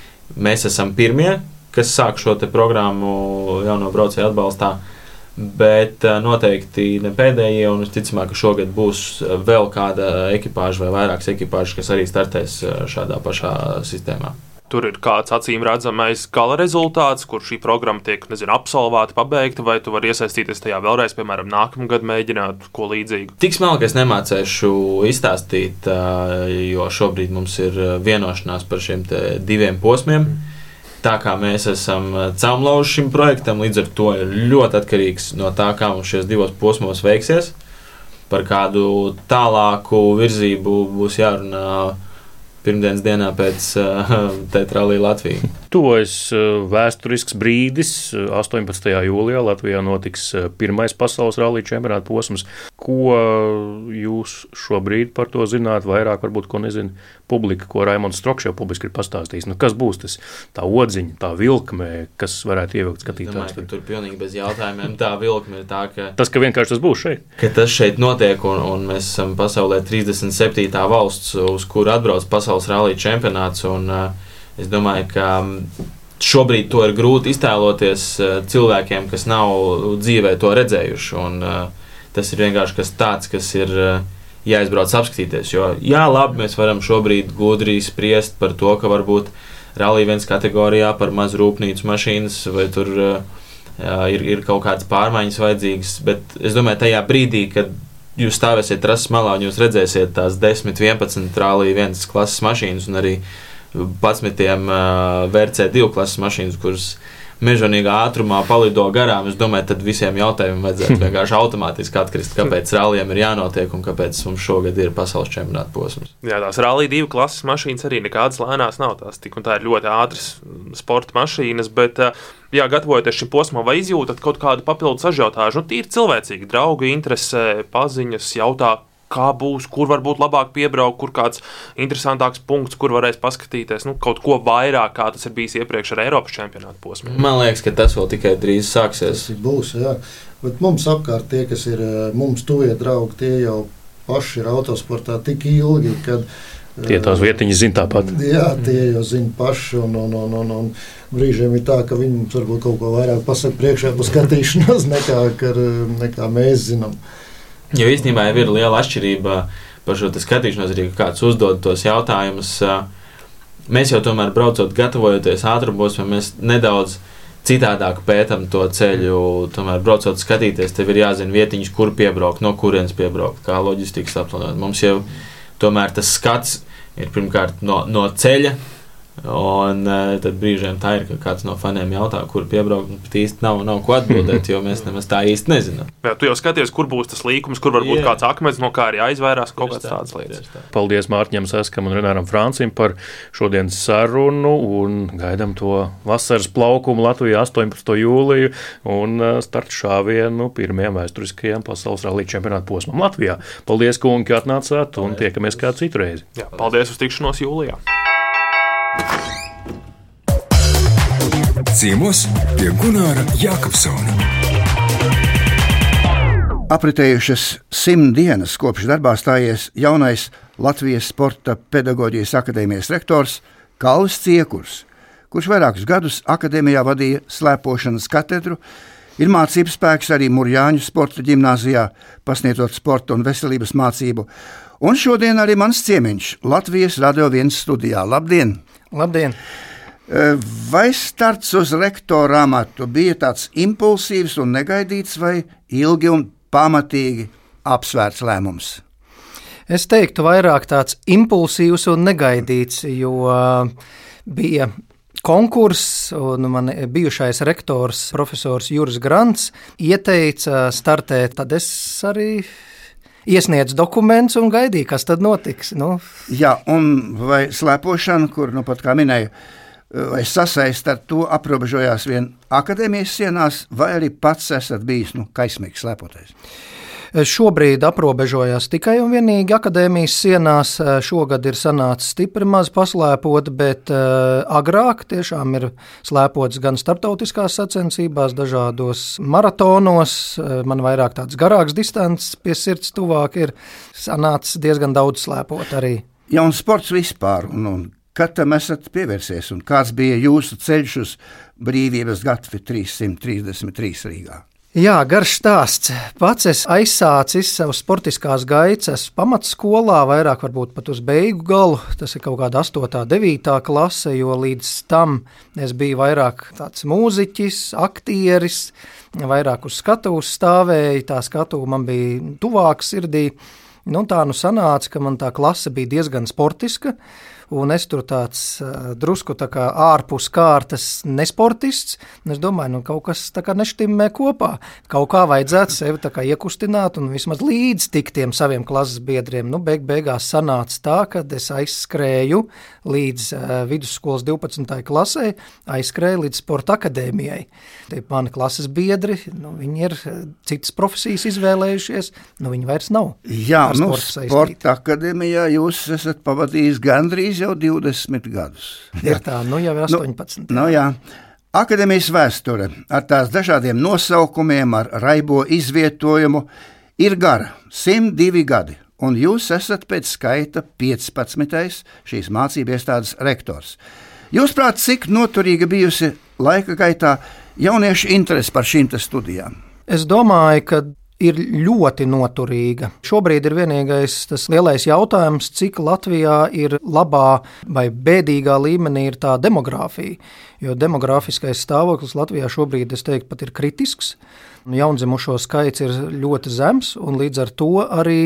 mēs esam pirmie, kas sāk šo te programmu jauno braucēju atbalstā, bet noteikti ne pēdējie, un es ticamāk, ka šogad būs vēl kāda ekipāža vai vairākas ekipāžas, kas arī startēs šādā pašā sistēmā. Tur ir kāds acīm redzamais gala rezultāts, kur šī programma tiek, nezinu, absolvēta, pabeigta, vai tu vari iesaistīties tajā vēlreiz, piemēram, nākamgad mēģināt ko līdzīgu? Tik smalki es nemācēšu izstāstīt, jo šobrīd mums ir vienošanās par šiem te diviem posmiem. Tā kā mēs esam caumlauži šim projektam, līdz ar to ir ļoti atkarīgs no tā, kā mums šies divos posmos veiksies. Par kādu tālāku virzību būs jārunā pirmdienas dienā pēc uh, T Rally Latvija. Tuvojas vēsturisks brīdis. astoņpadsmitajā jūlijā Latvijā notiks pirmais pasaules rallija čempionāta posms. Ko jūs šobrīd par to zināt? Vairāk varbūt, ko nezina publika, ko Raimonds Strokšs jau publiski ir pastāstījis. Nu, kas būs tas tā odziņa, tā vilkme, kas varētu ievilkt skatītājus? Tur pilnīgi bez jautājumiem tā vilkme ir tā, ka... Tas, ka vienkārši tas būs šeit. Ka tas šeit notiek, un, un mēs esam pasaulē trīsdesmit septītā valsts, uz kuru atbrauc pasaules rallija čempionāts, un uh, es domāju, ka šobrīd to ir grūti iztēloties uh, cilvēkiem, kas nav dzīvē to redzējuši, un uh, tas ir vienkārši kas tāds, kas ir... Uh, jāizbrauc apskatīties, jo jā, labi, mēs varam šobrīd gudri spriest par to, ka varbūt rallija viens kategorijā par maz rūpnīcu mašīnas vai tur jā, ir, ir kaut kādas pārmaiņas vajadzīgas, bet es domāju, tajā brīdī, kad jūs stāvēsiet trases malā un jūs redzēsiet tās desmit, vienpadsmit rallija viens klases mašīnas un arī padsmitiem V R C divi klases mašīnas, kuras mežonīgā ātrumā palido garām, es domāju, tad visiem jautājumiem vajadzētu vienkārši automātiski atkrist, kāpēc rallijam ir jānotiek un kāpēc mums šogad ir pasaules čempionāta posms. Jā, tās rallija divu klases mašīnas arī nekādas lēnās nav. Tās tik un tā ir ļoti ātras sporta mašīnas, bet, jā, gatavojoties šim posmam, vai izjūtat kaut kādu papildu sažautāžu? Nu, tīri cilvēcīgi, draugi, interesē, paziņas, jautā, kā būs, kur varbūt labāk piebraukt, kur kāds interesantāks punkts, kur varēs paskatīties, nu, kaut ko vairāk, kā tas ir bijis iepriekš ar Eiropas čempionātu posmu. Man liekas, ka tas vēl tikai drīz sāksies. Tas būs, jā. Bet mums apkārt tie, kas ir mums tuvie draugi, tie jau paši ir autosportā tik ilgi, kad... Tie tās vietiņas zina tāpat. Jā, tie jau zina paši, un, un, un, un, un brīžiem ir tā, ka viņi mums varbūt kaut ko vairāk pasaka priekšā par skatīšanos, nekā, nekā mēs zinām. Jo īstenībā jau ir liela atšķirība par šo skatīšanos, arī kāds uzdod tos jautājumus. Mēs jau tomēr braucot, gatavojoties ātrumos, mēs nedaudz citādāk pētam to ceļu. Tomēr braucot skatīties, tev ir jāzina vietiņas, kur piebraukt, no kurienes piebraukt, kā loģistikas aplānot. Mums jau tomēr tas skats ir pirmkārt no, no ceļa. Un tad brīžiem tā ir, ka kāds no faniem jautā, kur piebraukt, bet īsti nav, nav ko atbildēt, jo mēs nemaz tā īsti nezinām. Jā, tu jau skaties, kur būs tas līkums, kur varbūt jā. Kāds akmens, no kā arī aizvairās kaut kāds tādas lietas. Tā. Paldies Mārķim Saskam un Renāram Francim par šodienas sarunu un gaidām to vasaras plaukumu Latvijā astoņpadsmitajā jūlijā un starta šāvienu pirmajam vēsturiskajam pasaules rallija čempionāta posmam Latvijā. Paldies, kungi, ka atnācāt un tiekamies kādu citu reizi. Jā, paldies uz tikšanos jūlijā. Ciemos pie Gunāra Jākapsona. Apritējušas simt dienas kopš darbā stājies jaunais Latvijas Sporta pedagoģijas akadēmijas rektors Kalvis Ciekurs, kurš vairākus gadus akadēmijā vadīja slēpošanas katedru, ir mācības spēks arī Murjāņu sporta ģimnāzijā, pasniedzot sporta un veselības mācību. Un šodien arī mans ciemiņš Latvijas Radio viens studijā. Labdien! Labdien! Vai starts uz rektora amatu bija tāds impulsīvs un negaidīts vai ilgi un pamatīgi apsvērts lēmums? Es teiktu vairāk tāds impulsīvs un negaidīts, jo bija konkurss un man bijušais rektors profesors Juris Grants ieteica startēt, tad es arī iesniedzu dokumentus un gaidīju, kas tad notiks. Nu. Jā, un vai slēpošana, kur nu pat kā minēju, vai sasaist ar to aprobežojās vien akadēmijas sienās, vai arī pats esat bijis nu, kaismīgs slēpotais? Šobrīd aprobežojās tikai un vienīgi akadēmijas sienās. Šogad ir sanācis stipri maz paslēpot, bet uh, agrāk tiešām ir slēpots gan starptautiskās sacensībās, dažādos maratonos. Man vairāk tāds garāks distances pie sirds tuvāk ir sanācis diezgan daudz slēpot arī. Ja un sports vispār, un, un kad tam esat pievērsies, un kāds bija jūsu ceļš uz brīvības gatvi trīssimt trīsdesmit trīs Rīgā? Jā, garš stāsts. Pats es aizsācis savas sportiskās gaitas pamatskolā, vairāk varbūt pat uz beigu galu. Tas ir kaut kāda astotā, devītā klase, jo līdz tam es biju vairāk tāds mūziķis, aktieris, vairāk uz skatuves stāvēju, tā skatuve man bija tuvāk sirdī. Nu, tā nu sanāca, ka man tā klase bija diezgan sportiska, un es tur tāds uh, drusku tā kā ārpus kārtas nesportists. Es domāju, nu kaut kas tā kā neštimē kopā. Kaut kā vajadzētu sevi tā kā iekustināt un vismaz līdz tik tiem saviem klases biedriem. Nu, beig beigās sanāca tā, ka es aizskrēju līdz uh, vidusskolas divpadsmitajai klasē, aizskrēju līdz sporta akadēmijai. Tie mani klases biedri, nu, viņi ir citas profesijas izvēlējušies, nu viņi vairs nav. Jā, nu, sporta akadēmijā jūs esat pavadījis gandrīz jau divdesmit gadus. Ir tā, nu jau ir astoņpadsmit. Nu, nu jā. Akadēmijas vēsture ar tās dažādiem nosaukumiem, ar raibo izvietojumu ir gara, simt divi gadi, un jūs esat pēc skaita piecpadsmitais šīs mācību iestādes rektors. Jūsuprāt, cik noturīga bijusi laika gaitā jauniešu interese par šīm studijām? Es domāju, ka ir ļoti noturīga. Šobrīd ir vienīgais tas lielais jautājums, cik Latvijā ir labā vai bēdīgā līmenī ir tā demogrāfija. Jo demografiskais stāvoklis Latvijā šobrīd, es teiktu, pat ir kritisks. Jaundzimušo skaits ir ļoti zems, un līdz ar to arī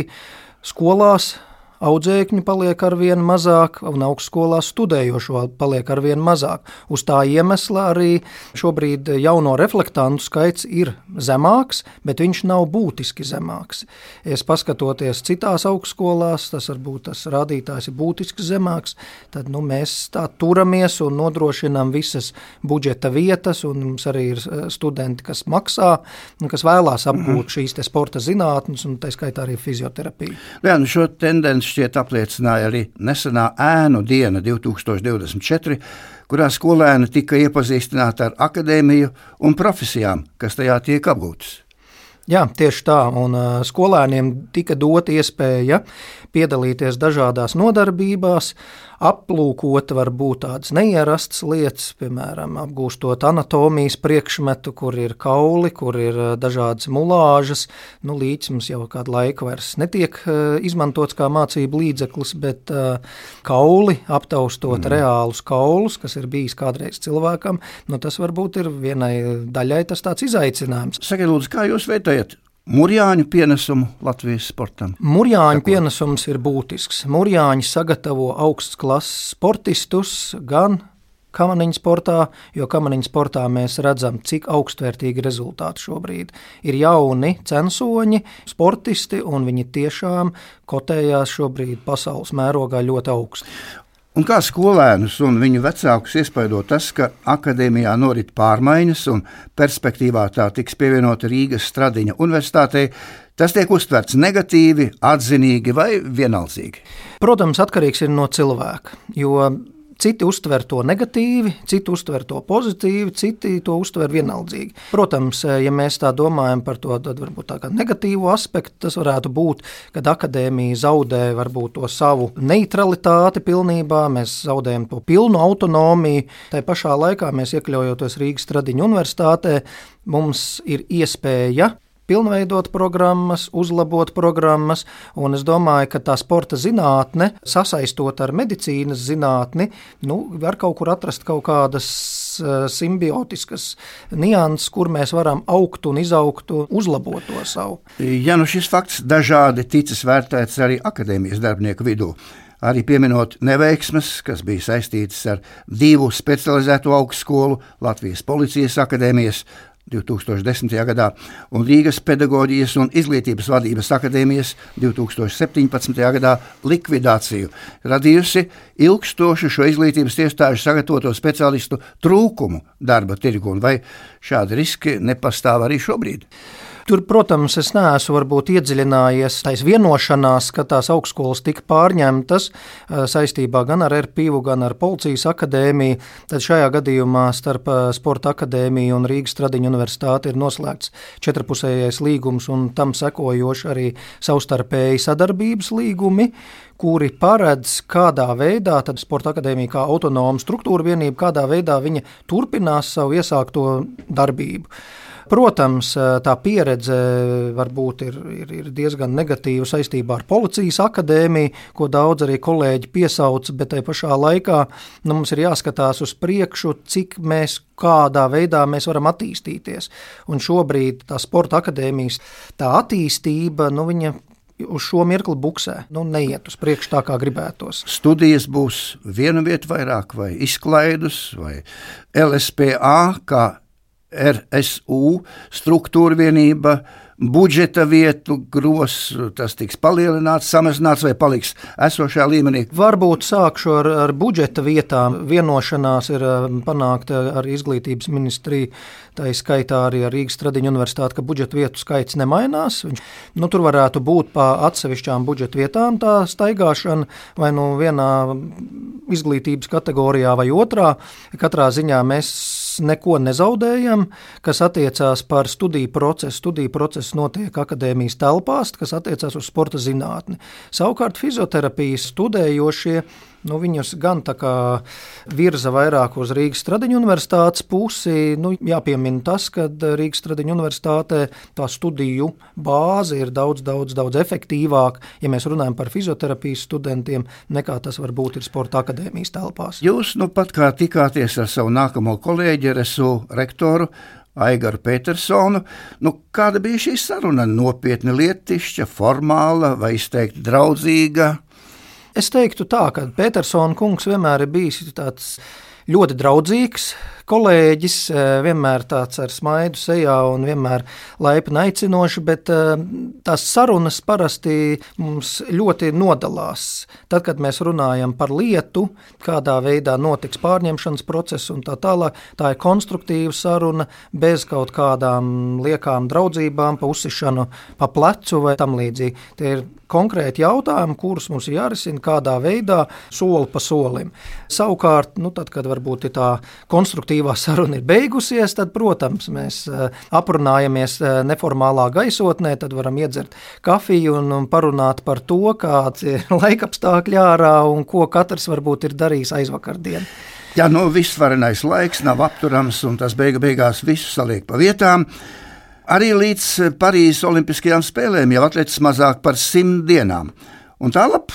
skolās audzēkņu paliek ar vien mazāk, un augstskolās studējošo paliek ar vien mazāk. Uz tā iemesla arī šobrīd jauno reflektantu skaits ir zemāks, bet viņš nav būtiski zemāks. Es paskatoties citās augstskolās, tas varbūt tas rādītājs ir būtiski zemāks, tad nu, mēs tā turamies un nodrošinām visas budžeta vietas, un mums arī ir studenti, kas maksā, kas vēlās apgūt šīs te sporta zinātnes, un tā skaitā arī fizioterapiju. Jā, nu šo tendenci šķiet apliecināja arī nesenā ēnu diena divtūkstoš divdesmit četri, kurā skolēni tika iepazīstināti ar akadēmiju un profesijām, kas tajā tiek apgūtas. Jā, tieši tā, un uh, skolēniem tika dota iespēja piedalīties dažādās nodarbībās, aplūkot varbūt tādas neierastas lietas, piemēram, apgūstot anatomijas priekšmetu, kur ir kauli, kur ir dažādas mulāžas. Nu, līdz mums jau kādu laiku vairs netiek uh, izmantots kā mācību līdzeklis, bet uh, kauli, aptaustot mm. reālus kaulus, kas ir bijis kādreiz cilvēkam, nu, tas varbūt ir vienai daļai tas tāds izaicinājums. Sakiet, lūdzu, kā jūs vērtējat Murjāņu pienesumu Latvijas sportam? Murjāņu pienesums ir būtisks. Murjāņi sagatavo augsts klases sportistus gan kamaniņu sportā, jo kamaniņu sportā mēs redzam, cik augstvērtīgi rezultāti šobrīd. Ir jauni censoņi, sportisti, un viņi tiešām kotējās šobrīd pasaules mērogā ļoti augsti. Un kā skolēnus un viņu vecākus iespaido tas, ka akadēmijā norit pārmaiņas un perspektīvā tā tiks pievienota Rīgas Stradiņa universitātei, tas tiek uztverts negatīvi, atzinīgi vai vienaldzīgi? Protams, atkarīgs ir no cilvēka, jo citi uztver to negatīvi, citi uztver to pozitīvi, citi to uztver vienaldzīgi. Protams, ja mēs tā domājam par to, tad varbūt tā kā negatīvu aspektu, tas varētu būt, kad akadēmija zaudē varbūt to savu neutralitāti pilnībā, mēs zaudējam to pilnu autonomiju. Tai pašā laikā mēs iekļaujoties Rīgas Stradiņa universitātē, mums ir iespēja pilnveidot programmas, uzlabot programmas, un es domāju, ka tā sporta zinātne, sasaistot ar medicīnas zinātni, nu, var kaut kur atrast kaut kādas uh, simbiotiskas nianses, kur mēs varam augt un izaugt un uzlabot to savu. Ja nu šis fakts dažādi ticis vērtēts arī akadēmijas darbinieku vidū, arī pieminot neveiksmes, kas bija saistītas ar divu specializēto augstskolu, Latvijas Policijas akadēmijas divtūkstoš desmitajā gadā un Rīgas Pedagoģijas un izglītības vadības akadēmijas divtūkstoš septiņpadsmitajā gadā likvidāciju, radījusi ilgstošu šo izglītības iestāžu sagatavoto speciālistu trūkumu darba tirgu, un vai šādi riski nepastāv arī šobrīd? Tur, protams, es neesmu varbūt iedziļinājies tais vienošanās, ka tās augstskolas tika pārņemtas saistībā gan ar R P I V, gan ar Policijas akadēmiju. Tad šajā gadījumā starp Sporta akadēmiju un Rīgas Stradiņa universitāti ir noslēgts četrpusējais līgums un tam sekojoši arī savstarpēji sadarbības līgumi, kuri paredz, kādā veidā tad Sporta akadēmija kā autonoma struktūra vienība, kādā veidā viņa turpinās savu iesākto darbību. Protams, tā pieredze varbūt ir, ir, ir diezgan negatīva saistībā ar Policijas akadēmiju, ko daudz arī kolēģi piesauc, bet tai pašā laikā nu, mums ir jāskatās uz priekšu, cik mēs, kādā veidā mēs varam attīstīties. Un šobrīd tā Sporta akadēmijas tā attīstība, nu, viņa uz šo mirkli buksē, nu, neiet uz priekšu tā, kā gribētos. Studijas būs viena vieta vairāk, vai izklaidus, vai L S P A, kā R S U struktūra vienība, budžeta vietu gros, tas tiks palielināts, samazināts vai paliks esošajā līmenī? Varbūt sākšu ar, ar budžeta vietām. Vienošanās ir panākta ar izglītības ministriju, tā skaitā arī ar Rīgas Tradiņu universitāti, ka budžeta vietu skaits nemainās. Viņš, nu, tur varētu būt pa atsevišķām budžeta vietām tā staigāšana, vai nu vienā izglītības kategorijā vai otrā. Katrā ziņā mēs neko nezaudējam, kas attiecās par studiju procesu. Studiju process notiek akadēmijas telpās, kas attiecās uz sporta zinātni. Savukārt fizioterapijas studējošie, nu, viņus gan tā kā virza vairāk uz Rīgas Tradiņu universitātes pusi. Nu, jāpiemina tas, ka Rīgas Tradiņu universitātē tā studiju bāze ir daudz, daudz, daudz efektīvāk, ja mēs runājam par fizioterapijas studentiem, nekā tas var būt ir sporta akadēmijas telpās. Jūs nu pat kā tikāties ar savu nākamo kolēģi, R S U rektoru Aigaru Petersonu. Nu, kāda bija šī saruna? Nopietni lietišķa, formāla vai izteikti draudzīga? Es teiktu tā, ka Petersona kungs vienmēr ir bijis tāds ļoti draudzīgs kolēģis, vienmēr tāds ar smaidu sejā un vienmēr laipni aicinoši, bet tās sarunas parasti mums ļoti nodalās. Tad, kad mēs runājam par lietu, kādā veidā notiks pārņemšanas process un tā tālāk, tā ir konstruktīva saruna, bez kaut kādām liekām draudzībām, pa uzsišanu pa plecu vai tam līdzīgi. Tie ir konkrēti jautājumi, kurus mums ir jārisina kādā veidā, soli pa solim. Savukārt, nu, tad, kad varbūt ir tā konstruktīva saruna ir beigusies, tad, protams, mēs aprunājamies neformālā gaisotnē, tad varam iedzert kafiju un, un parunāt par to, kāds ir laikapstākļi ārā un ko katrs varbūt ir darījis aizvakardien. Jā, nu, visvarenais laiks nav apturams un tas beiga beigās visu saliek pa vietām. Arī līdz Parīzes olimpiskajām spēlēm jau atlicis mazāk par simt dienām. Un tālāk,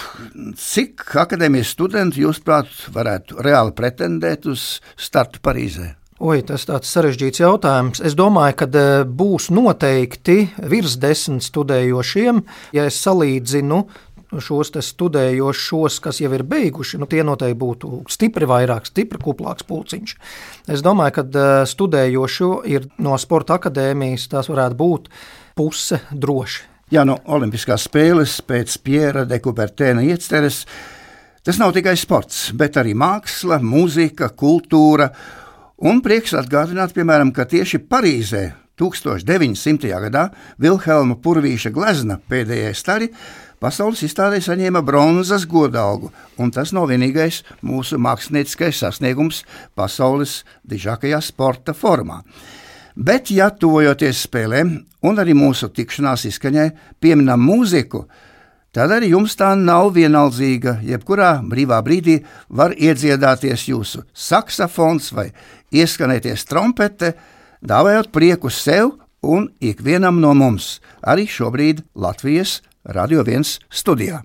cik akadēmijas studenti, jūsuprāt, varētu reāli pretendēt uz startu Parīzē? Oi, tas ir tāds sarežģīts jautājums. Es domāju, ka būs noteikti virs desmit studējošiem. Ja es salīdzinu šos studējošos, kas jau ir beiguši, nu tie noteikti būtu stipri vairāk, stipri kuplāks pulciņš. Es domāju, ka studējošo ir no sporta akadēmijas, tās varētu būt puse droši. Jā, no olimpiskās spēles pēc Piera de Coubertina ieceres, tas nav tikai sports, bet arī māksla, mūzika, kultūra. Un prieks atgādināt, piemēram, ka tieši Parīzē tūkstoš deviņi simtajā gadā Vilhelma Purvīša glezna pēdējie stari pasaules izstādē saņēma bronzas godalgu, un tas nav vienīgais mūsu mākslinieckais sasniegums pasaules dižākajā sporta formā. Bet, ja tuvojoties spēlēm un arī mūsu tikšanās izskaņai pieminam mūziku, tad arī jums tā nav vienaldzīga. Jebkurā brīvā brīdī var iedziedāties jūsu saksafons vai ieskanēties trompete, dāvājot prieku sev un ikvienam no mums, arī šobrīd Latvijas Radio viens studijā.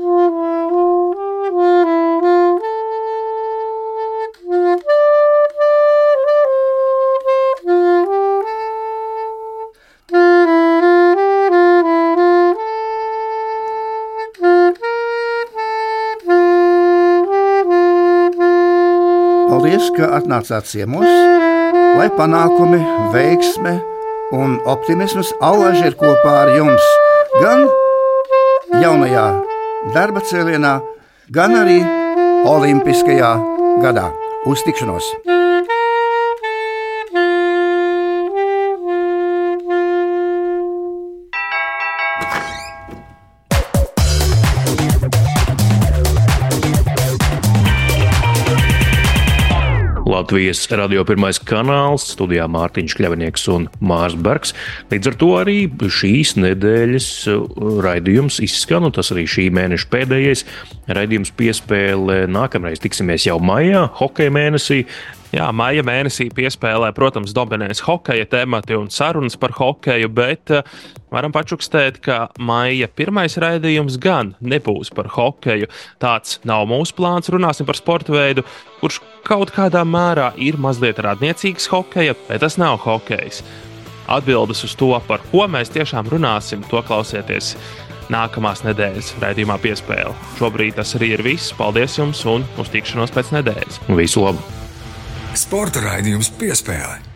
Paldies, ka atnācāt ciemos, lai panākumi, veiksme un optimisms allaži ir kopā ar jums, gan jaunajā darba cēlienā, gan arī olimpiskajā gadā. Uz tikšanos! Latvijas radio pirmais kanāls, studijā Mārtiņš Kļavinieks un Mārs Bergs. Līdz ar to arī šīs nedēļas raidījums izskan, un tas arī šī mēneša pēdējais raidījums piespēle. Nākamreiz tiksimies jau maijā, hokeja mēnesī. Jā, maija mēnesī piespēlē, protams, dominēs hokeja temati un sarunas par hokeju, bet varam pačukstēt, ka maija pirmais raidījums gan nebūs par hokeju. Tāds nav mūsu plāns, runāsim par sporta veidu, kurš kaut kādā mērā ir mazliet radniecīgs hokeja, bet tas nav hokejs. Atbildes uz to, par ko mēs tiešām runāsim, to klausieties nākamās nedēļas raidījumā Piespēle. Šobrīd tas arī ir viss. Paldies jums un uz tikšanos pēc nedēļas. Visu labu! Sporta raidījums Piespēle.